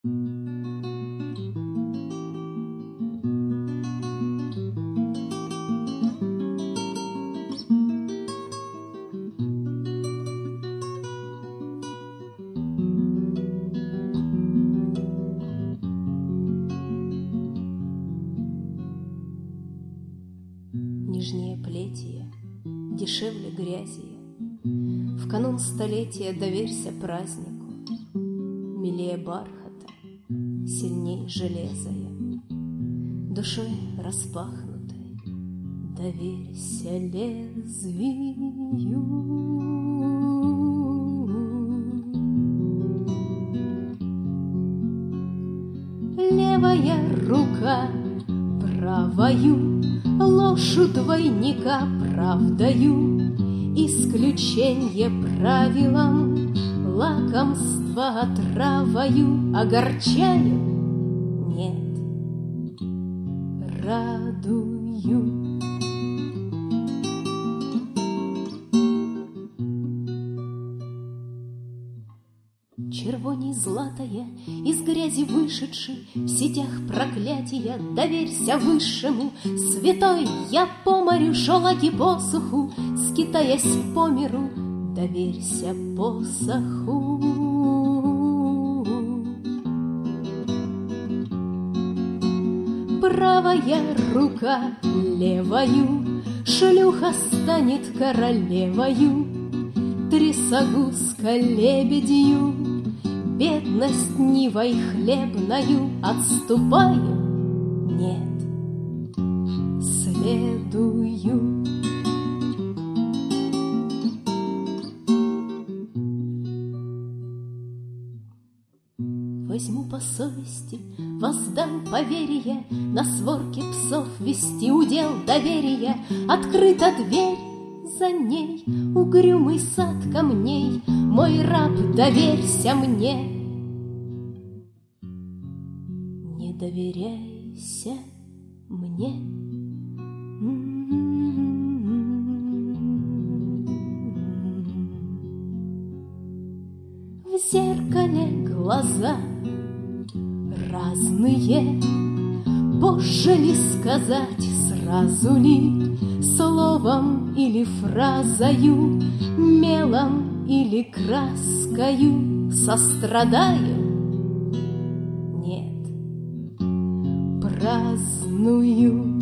Нежнее плетье, дешевле грязи. В канун столетия доверься празднику. Милее бархата, сильней железая, душой распахнутой доверься лезвию. Левая рука правою ложу двойника правдою, исключенье правилам, лакомство отравою, огорчаю, нет, радую. Червоней златая, из грязи вышедший, в сетях проклятия, доверься высшему. Святой я по морю шел, аки посуху, скитаясь по миру, доверься посоху. Правая рука левою, шлюха станет королевою, трясогузка лебедью, бедность нивой хлебною, отступаю, нет, следую. Возьму по совести, воздам поверие, на сворке псов вести удел доверия. Открыта дверь, за ней угрюмый сад камней, мой раб, доверься мне. Не доверяйся мне. В зеркале глаза разные, позже ли сказать, сразу ли, словом или фразою, мелом или краскою, сострадаю, нет, праздную.